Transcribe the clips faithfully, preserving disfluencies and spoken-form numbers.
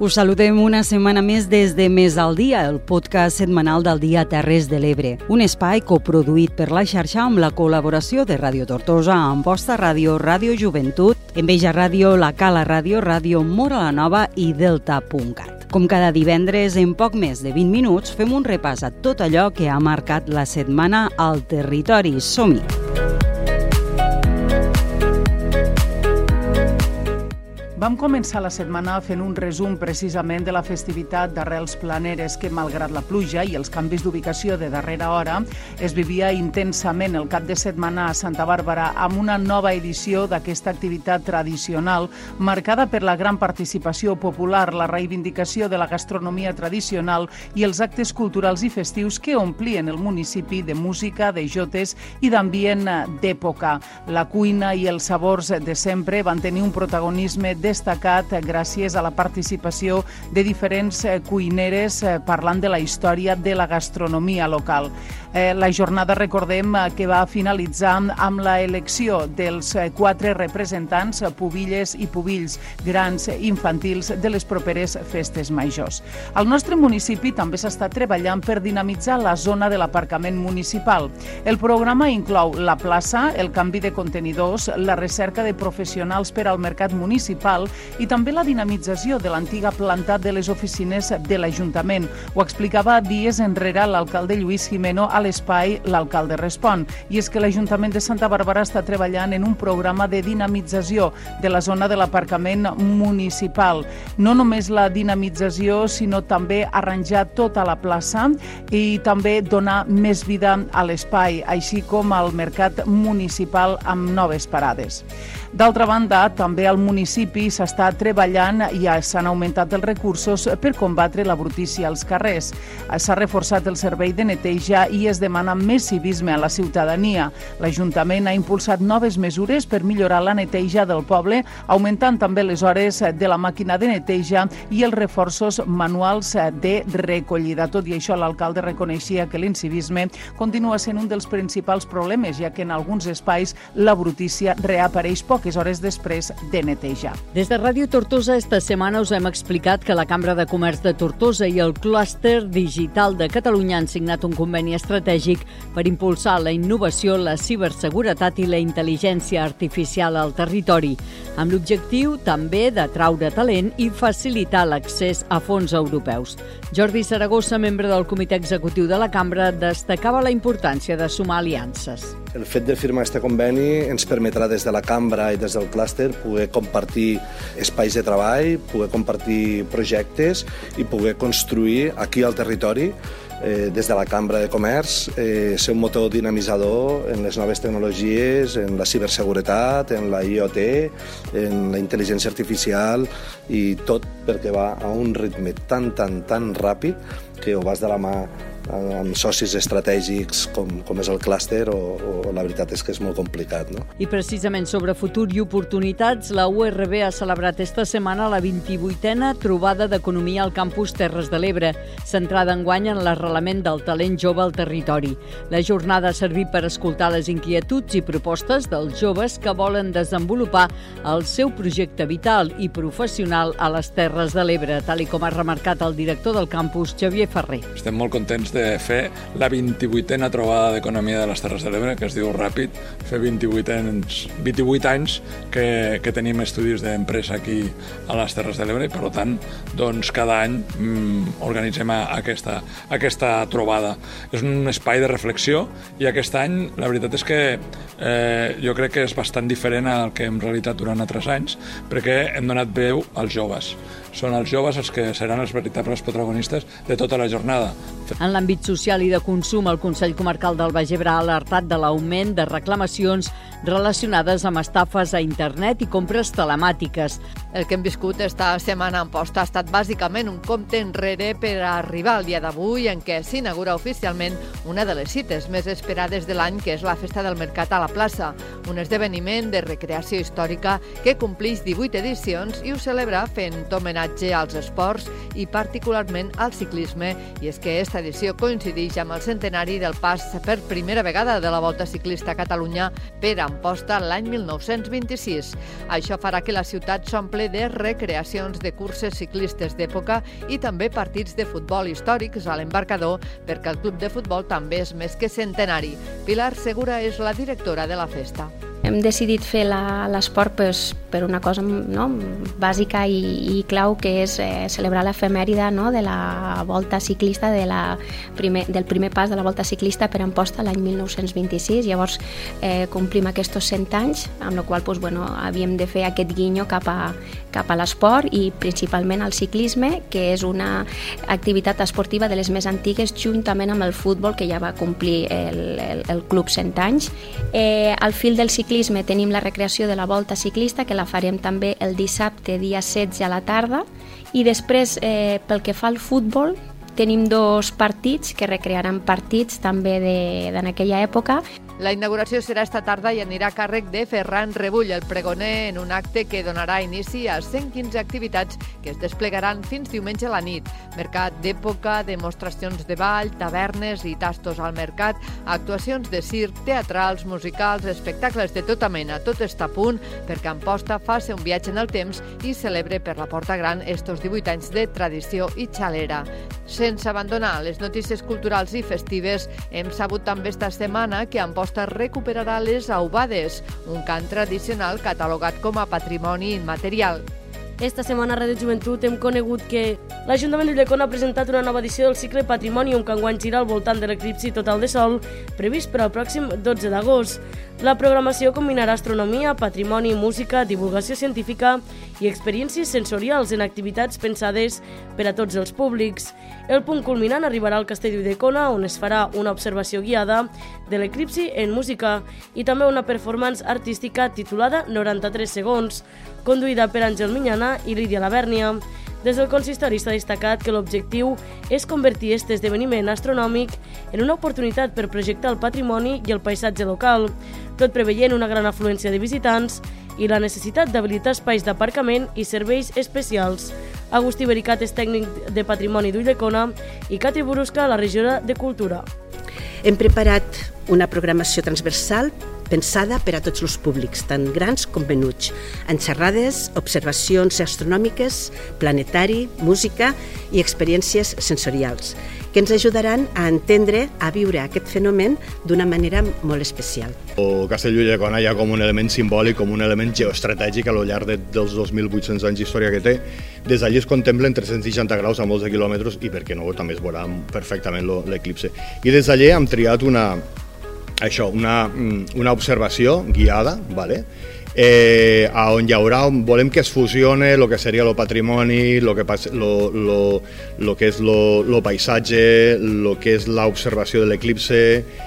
Us saludem una setmana més des de Més al Dia, el podcast setmanal del dia Terres de l'Ebre. Un espai coproduït per la xarxa amb la col·laboració de Ràdio Tortosa, Amposta Ràdio, Ràdio Joventut, Enveja Ràdio, La Cala Ràdio, Ràdio Móra la Nova i Delta punt cat. Com cada divendres, en poc més de vint minuts, fem un repàs a tot allò que ha marcat la setmana al territori. Som-hi! Vam començar la setmana fent un resum precisament de la festivitat d'Arrels Planeres que, malgrat la pluja i els canvis d'ubicació de darrera hora, es vivia intensament el cap de setmana a Santa Bàrbara amb una nova edició d'aquesta activitat tradicional marcada per la gran participació popular, la reivindicació de la gastronomia tradicional i els actes culturals i festius que omplien el municipi de música, de jotes i d'ambient d'època. La cuina i els sabors de sempre van tenir un protagonisme destacat gràcies a la participació de diferents cuineres parlant de la història de la gastronomia local. La jornada, recordem, que va finalitzar amb la elecció dels quatre representants, pubilles i pubills, grans infantils de les properes festes majors. Al nostre municipi també s'està treballant per dinamitzar la zona de l'aparcament municipal. El programa inclou la plaça, el canvi de contenidors, la recerca de professionals per al mercat municipal i també la dinamització de l'antiga planta de les oficines de l'Ajuntament. Ho explicava dies enrere l'alcalde Lluís Jimeno a l'espai L'Alcalde Respon. I és que l'Ajuntament de Santa Bàrbara està treballant en un programa de dinamització de la zona de l'aparcament municipal. No només la dinamització, sinó també arranjar tota la plaça i també donar més vida a l'espai, així com al mercat municipal amb noves parades. D'altra banda, també al municipi s'està treballant i s'han augmentat els recursos per combatre la brutícia als carrers. S'ha reforçat el servei de neteja i es demana més civisme a la ciutadania. L'Ajuntament ha impulsat noves mesures per millorar la neteja del poble, augmentant també les hores de la màquina de neteja i els reforços manuals de recollida. Tot i això, l'alcalde reconeixia que l'incivisme continua sent un dels principals problemes, ja que en alguns espais la brutícia reapareix poques hores després de netejar. Des de Ràdio Tortosa esta setmana us hem explicat que la Cambra de Comerç de Tortosa i el Clúster Digital de Catalunya han signat un conveni estratègic per impulsar la innovació, la ciberseguretat i la intel·ligència artificial al territori, amb l'objectiu també d'atraure talent i facilitar l'accés a fons europeus. Jordi Saragossa, membre del comitè executiu de la Cambra, destacava la importància de sumar aliances. El fet de firmar aquest conveni ens permetrà des de la Cambra i des del clúster poder compartir espais de treball, poder compartir projectes i poder construir aquí al territori, eh, des de la Cambra de Comerç, eh, ser un motor dinamitzador en les noves tecnologies, en la ciberseguretat, en la I o T, en la intel·ligència artificial i tot perquè va a un ritme tan, tan, tan ràpid que ho vas de la mà amb socis estratègics com, com és el clúster o, o la veritat és que és molt complicat. No? I precisament sobre futur i oportunitats, la U R B ha celebrat esta setmana la vint-i-vuitena trobada d'economia al campus Terres de l'Ebre, centrada enguany en l'arrelament del talent jove al territori. La jornada ha servit per escoltar les inquietuds i propostes dels joves que volen desenvolupar el seu projecte vital i professional a les Terres de l'Ebre, tal i com ha remarcat el director del campus, Xavier Ferrer. Estem molt contents de fer la vint-i-vuitena trobada d'economia de les Terres de l'Ebre, que es diu ràpid, fer vint-i-vuit anys, vint-i-vuit anys que, que tenim estudis d'empresa aquí a les Terres de l'Ebre i, per tant, doncs, cada any mm, organitzem aquesta, aquesta trobada. És un espai de reflexió i aquest any la veritat és que eh, jo crec que és bastant diferent al que hem realitzat durant altres anys, perquè hem donat veu als joves. Són els joves els que seran els veritables protagonistes de tota la jornada. En l'àmbit social i de consum, el Consell Comarcal del Baix Ebre ha alertat de l'augment de reclamacions relacionades amb estafes a internet i compres telemàtiques. El que hem viscut esta setmana en Amposta ha estat bàsicament un compte enrere per arribar al dia d'avui en què s'inaugura oficialment una de les cites més esperades de l'any, que és la Festa del Mercat a la plaça, un esdeveniment de recreació històrica que complix divuit edicions i ho celebra fent homenatge als esports i particularment al ciclisme, i és que esta edició coincideix amb el centenari del pas per primera vegada de la Volta Ciclista a Catalunya per Amposta l'any mil nou-cents vint-i-sis. Això farà que la ciutat s'omple de recreacions de curses ciclistes d'època i també partits de futbol històrics a l'embarcador, perquè el club de futbol també és més que centenari. Pilar Segura és la directora de la festa. Hem decidit fer l'esport pues, per una cosa no, bàsica i, i clau, que és eh, celebrar l'efemèride no, de la volta ciclista, de la primer, del primer pas de la volta ciclista per Amposta l'any mil nou-cents vint-i-sis. Llavors eh, complim aquests cent anys, amb la qual pues, bueno, havíem de fer aquest guinyo cap a, cap a l'esport i principalment al ciclisme, que és una activitat esportiva de les més antigues, juntament amb el futbol, que ja va complir el, el, el club cent anys. Eh, al fil del ciclisme tenim la recreació de la volta ciclista, que la farem també el dissabte, dia setze a la tarda, i després, eh, pel que fa al futbol, tenim dos partits que recrearan partits també d'en aquella època. La inauguració serà esta tarda i anirà a càrrec de Ferran Rebull, el pregoner, en un acte que donarà inici a cent quinze activitats que es desplegaran fins diumenge a la nit. Mercat d'època, demostracions de ball, tavernes i tastos al mercat, actuacions de circ, teatrals, musicals, espectacles de tota mena. Tot està a punt perquè Amposta faci un viatge en el temps i celebre per la Porta Gran estos divuit anys de tradició i xalera. Sense abandonar les notícies culturals i festives, hem sabut també esta setmana que Amposta recuperarà les aubades, un cant tradicional catalogat com a patrimoni immaterial. Esta setmana a Ràdio Joventut hem conegut que l'Ajuntament d'Ulldecona ha presentat una nova edició del cicle Patrimonium, que enguany gira al voltant de l'eclipsi total de sol previst per al pròxim dotze d'agost. La programació combinarà astronomia, patrimoni, música, divulgació científica i experiències sensorials en activitats pensades per a tots els públics. El punt culminant arribarà al Castell d'Ulldecona, on es farà una observació guiada de l'eclipsi en música i també una performance artística titulada noranta-tres segons, conduïda per Àngel Minyana i Lídia Lavèrnia. Des del consistori s'ha destacat que l'objectiu és convertir aquest esdeveniment astronòmic en una oportunitat per projectar el patrimoni i el paisatge local, tot preveient una gran afluència de visitants i la necessitat d'habilitar espais d'aparcament i serveis especials. Agustí Vericat és tècnic de Patrimoni d'Ulldecona i Cati Borusca, la regidora de Cultura. Hem preparat una programació transversal pensada per a tots els públics, tant grans com menuts, en xerrades, observacions astronòmiques, planetari, música i experiències sensorials, que ens ajudaran a entendre, a viure aquest fenomen d'una manera molt especial. El Castell d'Ulldecona hi ha com un element simbòlic, com un element geoestratègic a lo llarg de, dels dos mil vuit-cents anys d'història que té. Des d'allí es contemplen tres-cents seixanta graus a molts de quilòmetres i, per què no, també es veurà perfectament l'eclipse. I des d'allí hem triat una, això, una, una observació guiada, vale? Eh, on hi haurà, volem que es fusione el que seria el patrimoni, lo que, lo, lo, lo que és el paisatge, el que és l'observació de l'eclipse,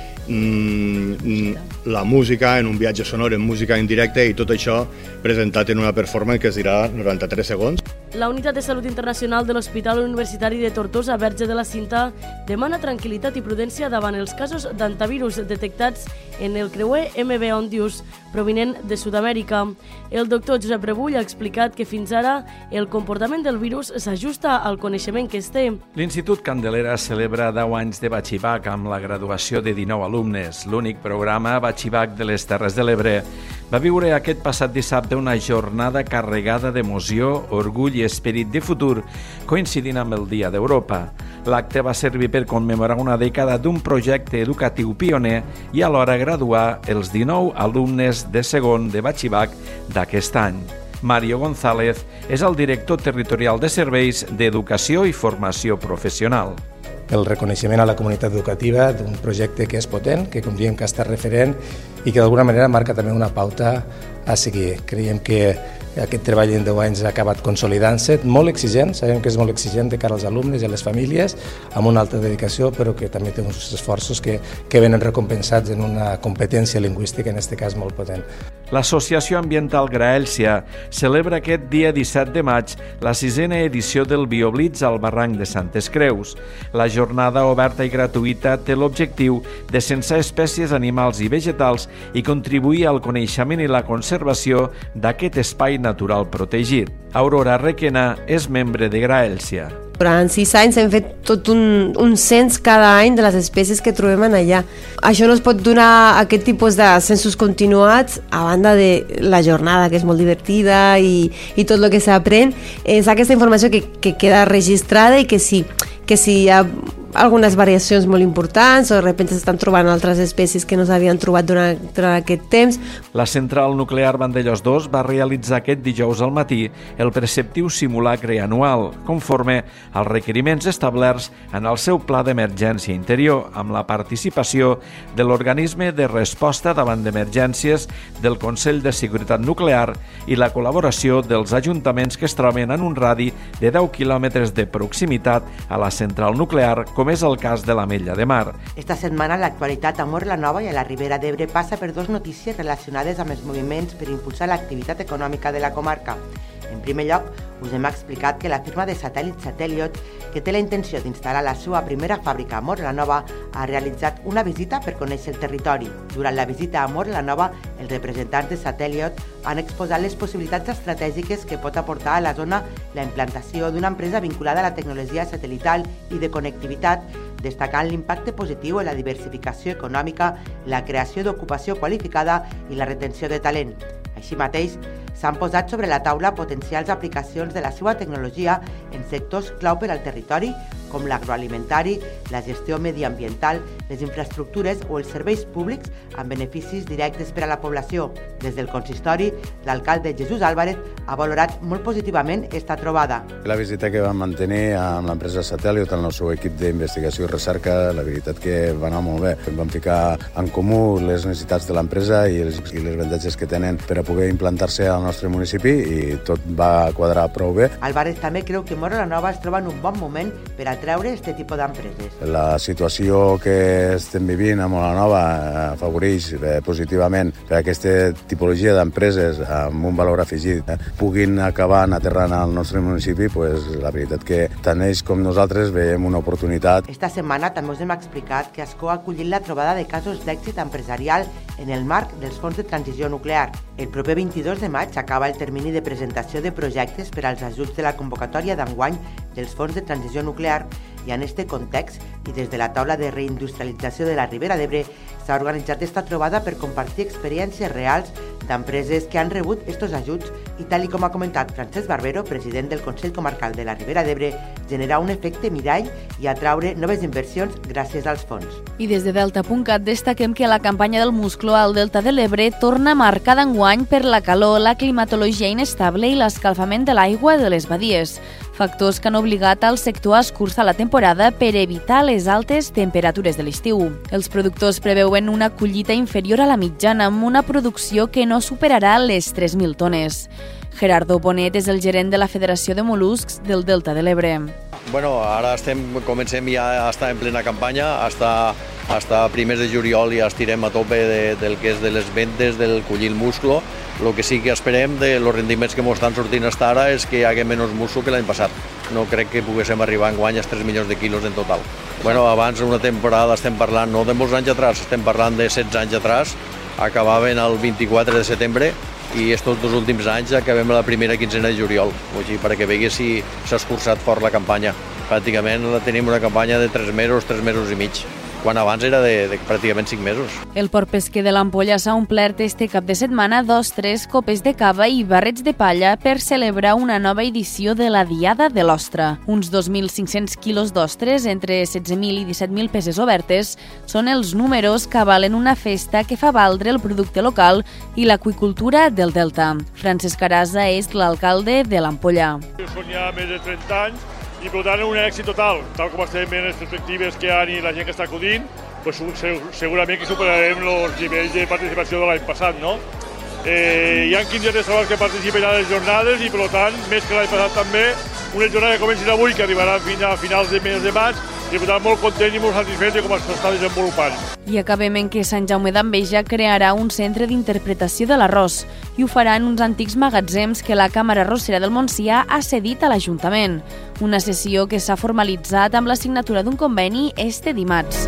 la música en un viatge sonor, en música en directe, i tot això presentat en una performance que es dirà noranta-tres segons. La Unitat de Salut Internacional de l'Hospital Universitari de Tortosa, Verge de la Cinta, demana tranquil·litat i prudència davant els casos d'antivirus detectats en el creuer M V Ondius, provinent de Sud-amèrica. El doctor Josep Rebull ha explicat que fins ara el comportament del virus s'ajusta al coneixement que es té. L'Institut Candelera celebra deu anys de Batxibac amb la graduació de dinou alumnes. L'únic programa Batxibac de les Terres de l'Ebre va viure aquest passat dissabte una jornada carregada d'emoció, orgull i esperit de futur, coincidint amb el Dia d'Europa. L'acte va servir per commemorar una dècada d'un projecte educatiu pioner i alhora graduar els dinou alumnes de segon de Batxibac d'aquest any. Mario González és el director territorial de serveis d'educació i formació professional. El reconeixement a la comunitat educativa d'un projecte que és potent, que com diem que ha estat referent i que d'alguna manera marca també una pauta a seguir. Creiem que aquest treball en deu anys ha acabat consolidant-se, molt exigent, sabem que és molt exigent de cara als alumnes i a les famílies, amb una alta dedicació, però que també té uns esforços que, que venen recompensats en una competència lingüística, en aquest cas molt potent. L'Associació Ambiental Graèlcia celebra aquest dia disset de maig la sisena edició del Bioblitz al barranc de Santes Creus. La jornada oberta i gratuïta té l'objectiu de censar espècies animals i vegetals i contribuir al coneixement i la conservació d'aquest espai natural natural protegit. Aurora Requena és membre de Graelsia. Durant sis anys hem fet tot un, un cens cada any de les espècies que trobem en allà. Això no es pot donar aquest tipus de censos continuats a banda de la jornada, que és molt divertida i, i tot el que s'aprèn. És aquesta informació que, que queda registrada i que si, que si hi ha algunes variacions molt importants o de sobte s'estan trobant altres espècies que no s'havien trobat durant, durant aquest temps. La central nuclear Vandellòs dos va realitzar aquest dijous al matí el preceptiu simulacre anual, conforme als requeriments establerts en el seu pla d'emergència interior, amb la participació de l'Organisme de Resposta davant d'Emergències del Consell de Seguretat Nuclear i la col·laboració dels ajuntaments que es troben en un radi de deu quilòmetres de proximitat a la central nuclear, com és el cas de l'Ametlla de Mar. Esta setmana l'actualitat a Mór-la-Nova i a la Ribera d'Ebre passa per dos notícies relacionades amb els moviments per impulsar l'activitat econòmica de la comarca. En primer lloc, us hem explicat que la firma de satèl·lit Satelliot, que té la intenció d'instal·lar la seva primera fàbrica a Mór-la-Nova, ha realitzat una visita per conèixer el territori. Durant la visita a Mór-la-Nova, els representants de Satelliot han exposat les possibilitats estratègiques que pot aportar a la zona la implantació d'una empresa vinculada a la tecnologia satelital i de connectivitat, destacant l'impacte positiu en la diversificació econòmica, la creació d'ocupació qualificada i la retenció de talent. Així mateix, s'han posat sobre la taula potencials aplicacions de la seva tecnologia en sectors clau per al territori, com l'agroalimentari, la gestió mediambiental, les infraestructures o els serveis públics amb beneficis directes per a la població. Des del consistori, l'alcalde Jesús Álvarez ha valorat molt positivament esta trobada. La visita que vam mantenir amb l'empresa Satelliot, amb el seu equip d'investigació i recerca, la veritat que va anar molt bé. Vam ficar en comú les necessitats de l'empresa i les, i les avantatges que tenen per a poder implantar-se al nostre municipi i tot va quadrar prou bé. Álvarez també creu que Mór-la-Nova es troba en un bon moment per a treure aquest tipus d'empreses. La situació que estem vivint a Mór-la-Nova afavoreix eh, positivament per a aquesta tipologia d'empreses amb un valor afegit eh, puguin acabar aterrant al nostre municipi, pues, la veritat que tant ells com nosaltres veiem una oportunitat. Esta setmana també us hem explicat que Ascó ha acollit la trobada de casos d'èxit empresarial en el marc dels fons de transició nuclear. El proper vint-i-dos de maig acaba el termini de presentació de projectes per als ajuts de la convocatòria d'enguany dels fons de transició nuclear i en este context i des de la taula de reindustrialització de la Ribera d'Ebre s'ha organitzat esta trobada per compartir experiències reals d'empreses que han rebut estos ajuts i, tal com ha comentat Francesc Barbero, president del Consell Comarcal de la Ribera d'Ebre, generar un efecte mirall i atraure noves inversions gràcies als fons. I des de Delta punt cat destaquem que la campanya del musclo al Delta de l'Ebre torna marcada enguany per la calor, la climatologia inestable i l'escalfament de l'aigua de les badies, factors que han obligat al sector a escurçar la temporada per evitar les altes temperatures de l'estiu. Els productors preveuen una collita inferior a la mitjana amb una producció que no superarà les tres mil tones. Gerardo Bonet és el gerent de la Federació de Mol·luscs del Delta de l'Ebre. Bueno, ara estem, comencem ja a estar en plena campanya, hasta, hasta primers de juliol ja estirem a tope de, del que és de les ventes del collir musclo. El que sí que esperem de los rendiments que ens estan sortint fins ara és que hi hagi menys musclo que l'any passat. No crec que poguéssim arribar en guany als tres milions de quilos en total. Bueno, abans una temporada estem parlant, no de molts anys atrás, estem parlant de setze anys atrás, acabaven el vint-i-quatre de setembre i estos dos últims anys acabem la primera quinzena de juliol, o sigui, perquè vegués si s'ha escurçat fort la campanya. Pràcticament tenim una campanya de tres mesos, tres mesos i mig, quan abans era de, de pràcticament cinc mesos. El port pesquer de l'Ampolla s'ha omplert este cap de setmana dos, tres copes de cava i barrets de palla per celebrar una nova edició de la Diada de l'Ostra. Uns dos mil cinc-cents quilos d'ostres, entre setze mil i disset mil peces obertes, són els números que avalen una festa que fa valdre el producte local i l'aqüicultura del Delta. Francesc Arasa és l'alcalde de l'Ampolla. Són ja més de trenta anys i per tant un èxit total, tal com estem veient les perspectives que hi ha i la gent que està acudint, pues, segurament que superarem els nivells de participació de l'any passat, no? Eh, hi ha quinze restaurants que participen a les jornades i per tant, més que l'any passat també, una jornada que comencin avui que arribarà fins a finals de mes de maig i per tant molt content i molt satisfet de com s'està desenvolupant. I acabem en que Sant Jaume d'Enveja crearà un centre d'interpretació de l'arròs i ho farà en uns antics magatzems que la Càmera Arrossera del Montsià ha cedit a l'Ajuntament. Una sessió que s'ha formalitzat amb la signatura d'un conveni este dimarts.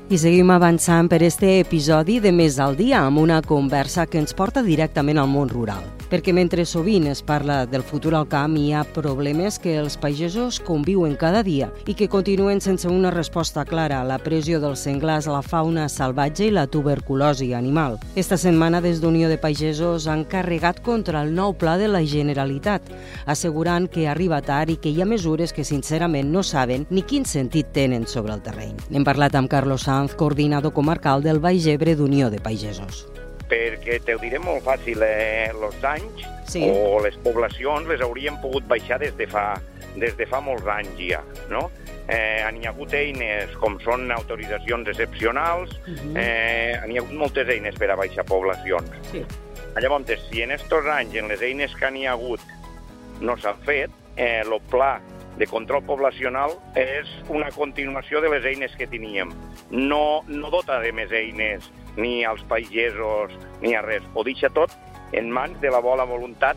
I seguim avançant per este episodi de Més al dia amb una conversa que ens porta directament al món rural. Perquè mentre sovint es parla del futur al camp, hi ha problemes que els pagesos conviuen cada dia i que continuen sense una resposta clara: la pressió dels senglars, la fauna salvatge i la tuberculosi animal. Esta setmana des d'Unió de Pagesos han carregat contra el nou pla de la Generalitat, assegurant que arriba tard i que hi ha mesures que sincerament no saben ni quin sentit tenen sobre el terreny. Hem parlat amb Carlos Sanz, coordinador comarcal del Baix Ebre d'Unió de Pagesos. Perquè te ho diré molt fàcil, eh, els danys sí. o les poblacions les hauríem pogut baixar des de fa, des de fa molts anys ja, no? Eh, hi ha hagut eines com són autoritzacions excepcionals, uh-huh. eh, hi ha hagut moltes eines per a baixar poblacions. Sí. Llavors, si en estos anys, en les eines que n'hi ha hagut, no s'han fet, eh, el pla de control poblacional és una continuació de les eines que teníem. No, no dota de més eines ni als pagesos, ni a res. Ho deixa tot en mans de la bona voluntat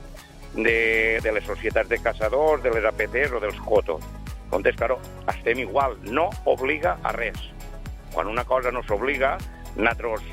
de, de les societats de caçadors, de les A P Cs o dels cotos. Comptes, però, estem igual, no obliga a res. Quan una cosa no s'obliga, nosaltres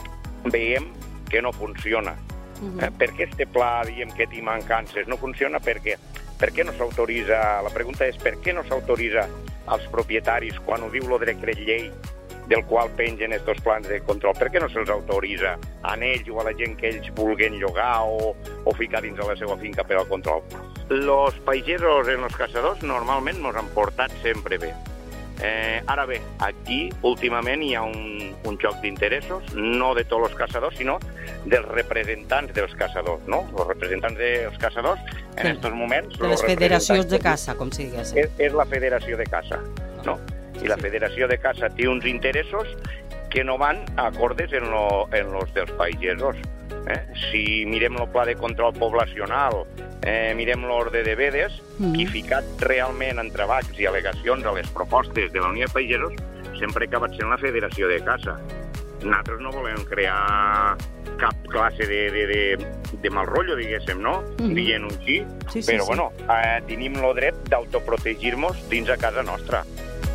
veiem que no funciona. Uh-huh. Eh, per què este pla, diem que té mancances? No funciona perquè per què no s'autoritza? La pregunta és per què no s'autoritza als propietaris quan ho diu el decret llei del qual pengen estos plans de control? Per què no se'ls autoritza a ells o a la gent que ells vulguin llogar o, o ficar dins de la seva finca per al control? Los pagesos en els caçadors normalment ens han portat sempre bé. Eh, ara bé, aquí últimament hi ha un, un joc d'interessos, no de tots els caçadors, sinó dels representants dels caçadors, no? Els representants dels caçadors, en aquests moments... De les federacions de caça, com si diguéssim. És, és la federació de caça, no? I la federació de caça té uns interessos que no van acordes en, lo, en los dels pagesos. Eh? Si mirem el pla de control poblacional, eh, mirem l'ordre de vedes, mm. qui ficat realment en treballs i al·legacions a les propostes de la Unió de Pagesos sempre ha acabat sent la Federació de Caça. Nosaltres no volem crear cap classe de, de, de, de mal rotllo, diguéssim, no? Mm. Dient un sí, sí, sí però sí. bueno, eh, tenim el dret d'autoprotegir-nos dins a casa nostra.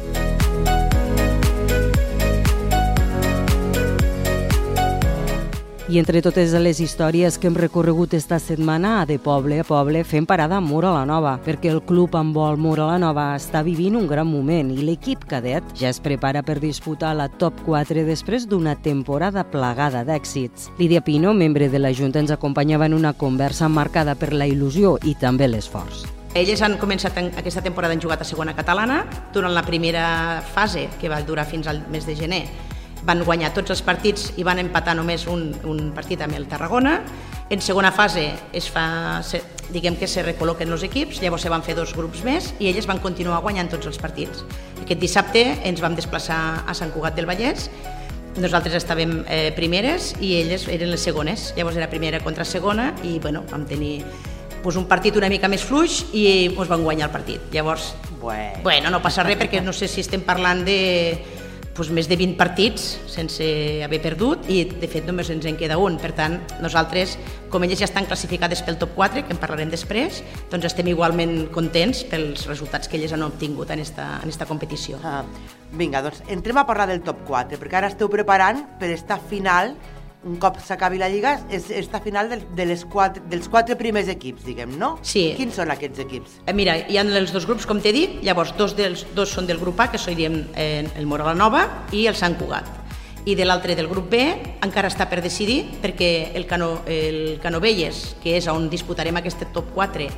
I entre totes les històries que hem recorregut esta setmana, de poble a poble fem parada a Móra la Nova, perquè el Club Handbol Móra la Nova està vivint un gran moment i l'equip cadet ja es prepara per disputar la top quatre després d'una temporada plagada d'èxits. Lídia Pino, membre de la Junta, ens acompanyava en una conversa marcada per la il·lusió i també l'esforç. Elles han començat en, aquesta temporada han jugat a segona catalana. Durant la primera fase, que va durar fins al mes de gener, van guanyar tots els partits i van empatar només un, un partit amb el Tarragona. En segona fase es fa, se, diguem que se recol·loquen els equips, llavors se van fer dos grups més i elles van continuar guanyant tots els partits. Aquest dissabte ens vam desplaçar a Sant Cugat del Vallès. Nosaltres estàvem eh, primeres i elles eren les segones. Llavors era primera contra segona i bueno, vam tenir pues, un partit una mica més fluix i pues, van guanyar el partit. Llavors, bueno, bueno no passa res perquè no sé si estem parlant de pues, més de vint partits sense haver perdut i de fet només ens en queda un. Per tant, nosaltres, com elles ja estan classificades pel top quatre, que en parlarem després, doncs estem igualment contents pels resultats que elles han obtingut en esta, en esta competició. Ah, vinga, doncs entrem a parlar del top quatre, perquè ara esteu preparant per esta final, un cop s'acabi la Lliga, és esta final de, de les quatre, dels quatre primers equips, diguem, no? Sí. Quins són aquests equips? Eh, mira, hi ha els dos grups, com t'he dit, llavors dos, dels, dos són del grup A, que seríem eh, el Móra la Nova i el Sant Cugat. I de l'altre, del grup B, encara està per decidir, perquè el, Cano, el Canovelles, que és on disputarem aquest top quatre,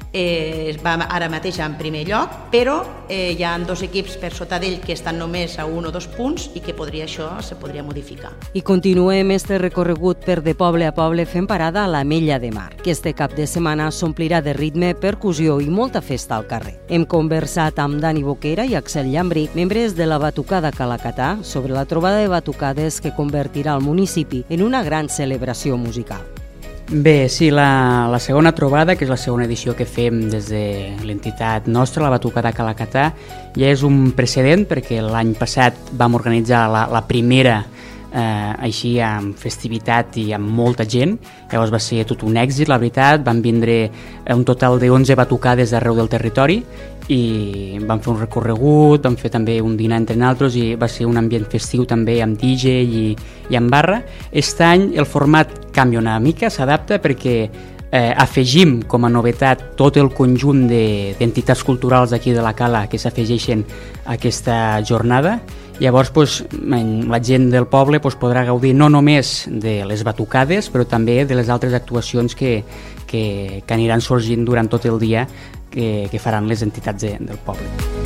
eh, va ara mateix en primer lloc, però eh, hi ha dos equips per sota d'ell que estan només a un o dos punts i que podria, això se podria modificar. I continuem este recorregut per de poble a poble fent parada a l'Ametlla de Mar, que este cap de setmana s'omplirà de ritme, percussió i molta festa al carrer. Hem conversat amb Dani Boquera i Axel Llambri, membres de la Batucada Calacatà, sobre la trobada de batucades que convertirà el municipi en una gran celebració musical. Bé, sí, la, la segona trobada, que és la segona edició que fem des de l'entitat nostra, la Batucada Calacatà, ja és un precedent perquè l'any passat vam organitzar la, la primera eh, així amb festivitat i amb molta gent. Llavors va ser tot un èxit, la veritat. Van vindre un total de onze batucades d'arreu del territori i vam fer un recorregut, vam fer també un dinar entre nosaltres i va ser un ambient festiu també amb D J i, i amb barra. Aquest any el format canvia una mica, s'adapta perquè eh, afegim com a novetat tot el conjunt d'entitats culturals d'aquí de la Cala que s'afegeixen a aquesta jornada. Llavors doncs, la gent del poble doncs, podrà gaudir no només de les batucades però també de les altres actuacions que, que, que aniran sorgint durant tot el dia que, que faran les entitats de, del poble.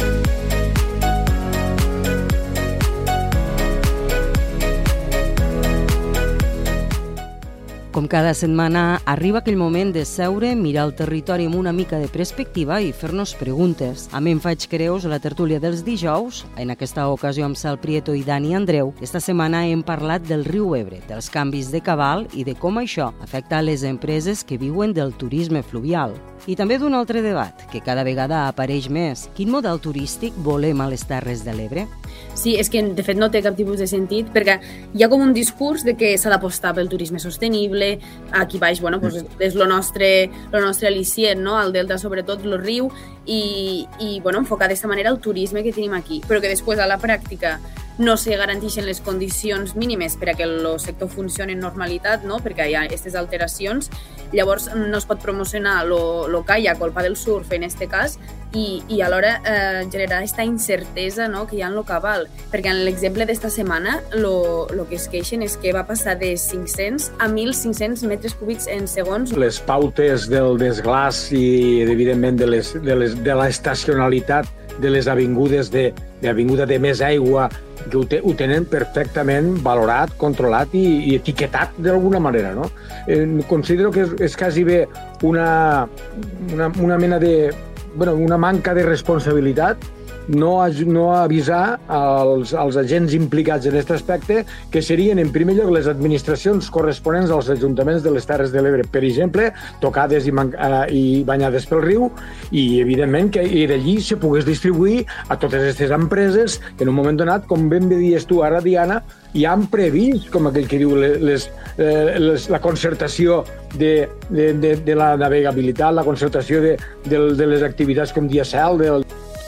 Com cada setmana, arriba aquell moment de seure, mirar el territori amb una mica de perspectiva i fer-nos preguntes. A mi em faig creus la tertúlia dels dijous, en aquesta ocasió amb Sal Prieto i Dani Andreu. Esta setmana hem parlat del riu Ebre, dels canvis de cabal i de com això afecta les empreses que viuen del turisme fluvial. I també d'un altre debat, que cada vegada apareix més. Quin model turístic volem a les Terres de l'Ebre? Sí, és que de fet no té cap tipus de sentit, perquè hi ha com un discurs de que s'ha d'apostar pel turisme sostenible, aquí baix, bueno, pues és lo nostre, lo nostre al·licient, no? El delta, sobretot, el riu, i, i bueno, enfocar d'aquesta manera el turisme que tenim aquí, però que després a la pràctica no se garanteixen les condicions mínimes per a que el sector funcioni en normalitat, no? Perquè hi ha aquestes alteracions, llavors no es pot promocionar el caiac o el paddle surf en aquest cas i, i alhora eh, generar aquesta incertesa, no? Que hi ha en lo cabal, perquè en l'exemple d'esta setmana lo, lo que es queixen és que va passar de cinc-cents a mil cinc-cents metres cúbics en segons. Les pautes del desglàs i evidentment de, les, de, les, de la estacionalitat de les avingudes de, de avinguda de més aigua que ho, te, ho tenen perfectament valorat, controlat i, i etiquetat d'alguna manera, no? Eh, considero que és, és quasi bé una, una, una mena de... Bueno, una manca de responsabilitat no, no avisar als, als agents implicats en aquest aspecte, que serien, en primer lloc, les administracions corresponents als ajuntaments de les Terres de l'Ebre, per exemple, tocades i, man, eh, i banyades pel riu, i, evidentment, que d'allí se pogués distribuir a totes aquestes empreses que, en un moment donat, com ben bé dius tu ara, Diana, ja han previst, com aquell que diu, les, les, la concertació de, de, de, de la navegabilitat, la concertació de, de, de les activitats com dia cel, del...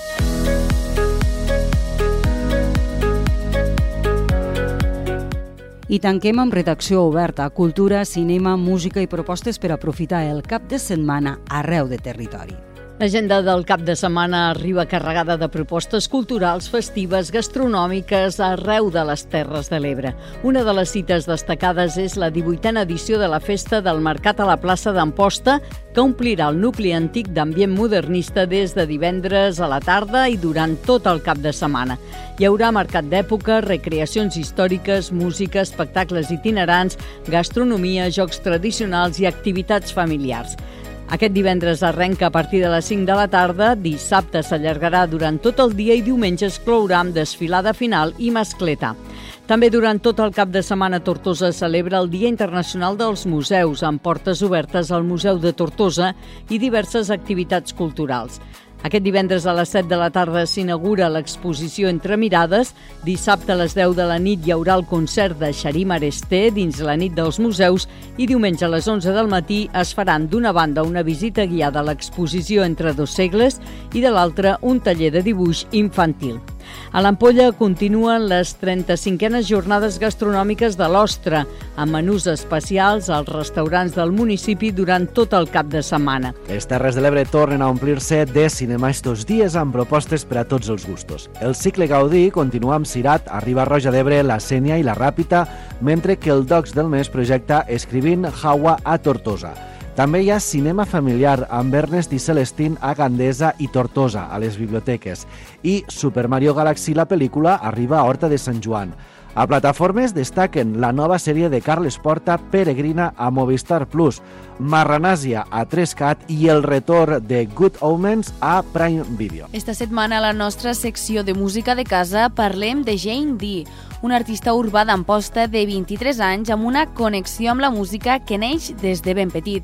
I tanquem amb redacció oberta, cultura, cinema, música i propostes per aprofitar el cap de setmana arreu de territori. L'agenda del cap de setmana arriba carregada de propostes culturals, festives, gastronòmiques arreu de les Terres de l'Ebre. Una de les cites destacades és la divuitena edició de la Festa del Mercat a la plaça d'Amposta, que omplirà el nucli antic d'ambient modernista des de divendres a la tarda i durant tot el cap de setmana. Hi haurà mercat d'època, recreacions històriques, música, espectacles itinerants, gastronomia, jocs tradicionals i activitats familiars. Aquest divendres arrenca a partir de les cinc de la tarda, dissabte s'allargarà durant tot el dia i diumenge es clourà amb desfilada final i mascleta. També durant tot el cap de setmana Tortosa celebra el Dia Internacional dels Museus, amb portes obertes al Museu de Tortosa i diverses activitats culturals. Aquest divendres a les set de la tarda s'inaugura l'exposició Entre Mirades. Dissabte a les deu de la nit hi haurà el concert de Xarim Aresté dins la nit dels museus i diumenge a les onze del matí es faran d'una banda una visita guiada a l'exposició Entre dos segles i de l'altra un taller de dibuix infantil. A l'Ampolla continuen les trenta-cinquenes jornades gastronòmiques de l'Ostra, amb menús especials als restaurants del municipi durant tot el cap de setmana. Les Terres de l'Ebre tornen a omplir-se de cinema estos dies amb propostes per a tots els gustos. El cicle Gaudí continua amb Cirat, Arriba Roja d'Ebre, La Sénia i La Ràpita, mentre que el Docs del Mes projecta Escrivint Jaua a Tortosa. També hi ha cinema familiar amb Ernest i Celestín a Gandesa i Tortosa, a les biblioteques. I Super Mario Galaxy, la pel·lícula, arriba a Horta de Sant Joan. A plataformes destaquen la nova sèrie de Carles Porta, Peregrina, a Movistar Plus, Marranàsia a tres cat i el retorn de Good Omens a Prime Video. Esta setmana a la nostra secció de música de casa parlem de Jane Dee, un artista urbà d'Amposta de vint-i-tres anys amb una connexió amb la música que neix des de ben petit.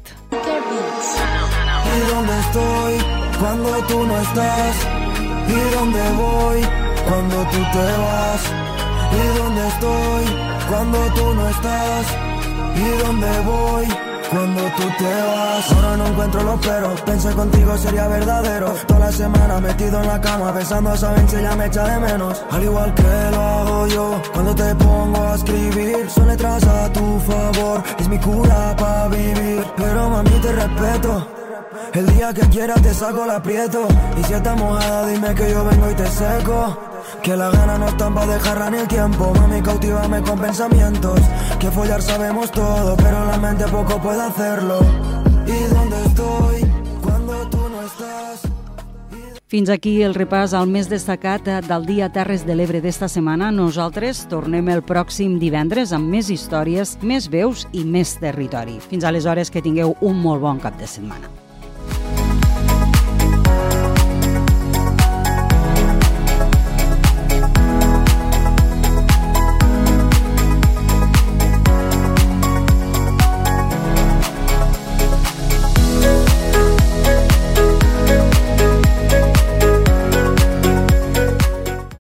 ¿Y dónde estoy cuando tú no estás? ¿Y dónde voy cuando tú te vas? ¿Y dónde estoy cuando tú no estás? ¿Y dónde voy cuando tú te vas. Ahora no encuentro los peros, pensé contigo sería verdadero. Toda la semana metido en la cama pensando, saben si ella me echa de menos. Al igual que lo hago yo, cuando te pongo a escribir, son letras a tu favor, es mi cura para vivir. Pero mami te respeto, el día que quieras te saco el aprieto. Y si estás mojada dime que yo vengo y te seco. Que la gana no están pa' dejarla ni el tiempo. Mami, cautívame con pensamientos. Que follar sabemos todo, pero la mente poco puede hacerlo. ¿Y dónde estoy cuando tú no estás? Fins aquí el repàs al més destacat del Dia Terres de l'Ebre d'esta setmana. Nosaltres tornem el pròxim divendres amb més històries, més veus i més territori. Fins aleshores, que tingueu un molt bon cap de setmana.